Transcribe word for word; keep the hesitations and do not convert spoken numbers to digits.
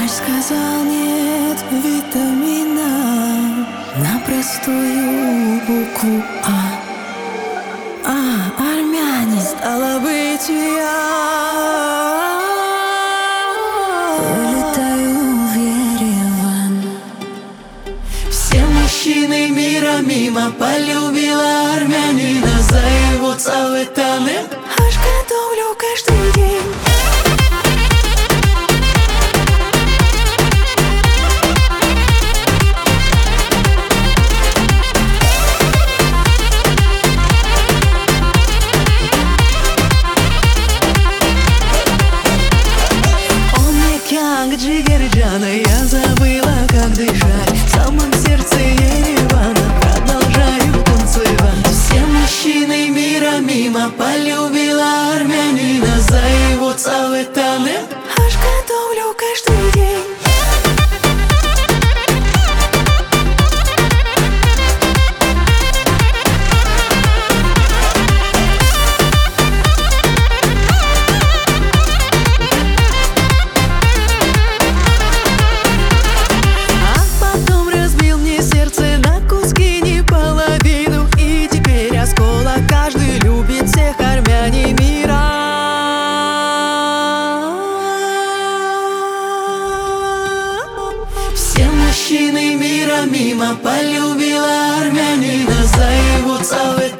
Врач сказал, нет витамина на простую букву А. А, армяне, стало быть, я улетаю в Ереван. Все мужчины мира мимо полюбила армянина за его цаветаны. Аж готовлю каждый день. Джигерджана, я забыла, как дышать. В самом сердце Еревана продолжаю танцевать. Все мужчины мира мимо полюбила армянина за его цаветаны. Аж готовлю каждый день. Все мужчины мира мимо полюбила армянина за его цаветаны.